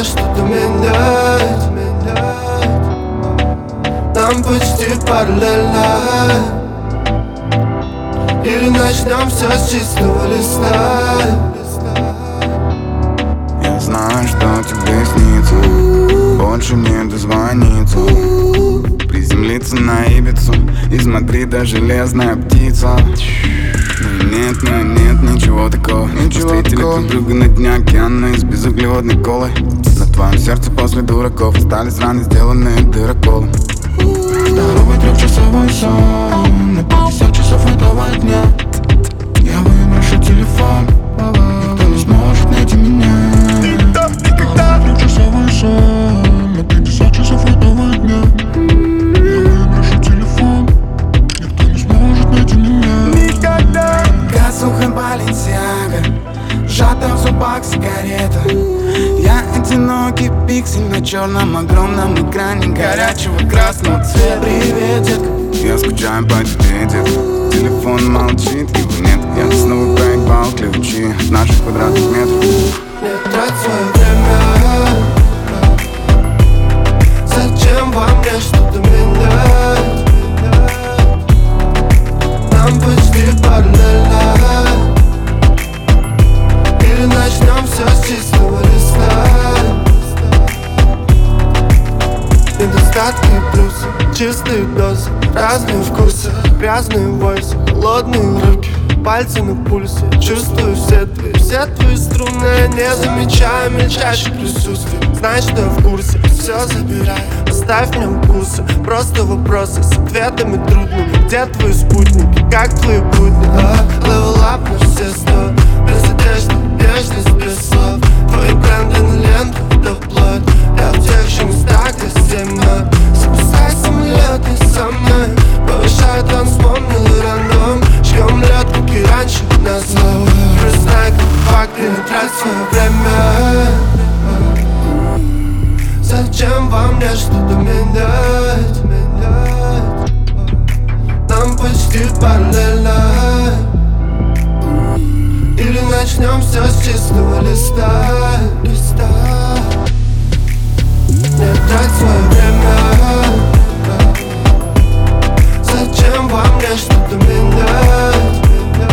мне что-то менять. Нам почти параллельно. Или начнем все с чистого листа. Я знаю, что тебе снится, больше не дозвониться, приземлиться на Ибицу из Мадрида железная птица. Но нет ничего такого. Встретили друг друга на дне океана из безуглеводной колы. На твоем сердце после дураков остались раны, сделанные дыроколом. Здоровый трехчасовой сон на 50 часов этого дня. Я выброшу телефон, никто не сможет найти меня. Здоровый трехчасовой сон на 50 часов этого дня. Я выброшу телефон, никто не сможет найти меня. Никогда. Газуха Баленсиага, сжата в зубах сигарета. Я одинокий пиксель на черном огромном экране горячего красного цвета. Привет, детка, я скучаю по тебе, детка. Телефон молчит, его нет. Я снова проебал ключи от наших квадратных метров. Не трать свое время. Зачем вам мне что-то менять? Нам почти параллельно. Или начнем все с чистого листа. Недостатки и плюсы, чистые дозы, разные вкусы, грязные войсы, холодные руки, пальцы на пульсе. Чувствую все твои струны, я не замечаю мельчайших присутствий. Знай, что я в курсе, все забирай, оставь мне укусы. Просто вопросы с ответами трудными. Где твои спутники, как твои будни? Level up на все 100, без одежды, нежность, без слов. Твои бренды на ленту, да вплоть. Я в тех же местах, где 7 нот. Запускай самолет не со мной, повышай танцпол, милый рандом. Жгем лед, как и раньше, на зло. Признай, как факт, и не трать свое время. Зачем вам мне что-то менять? Нам почти параллельно. Или начнем все с чистого листа. Не трать свое время. Зачем вам мне что-то менять?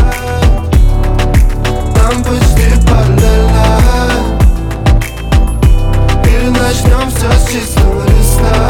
Нам почти параллельно. Или начнем все с чистого листа.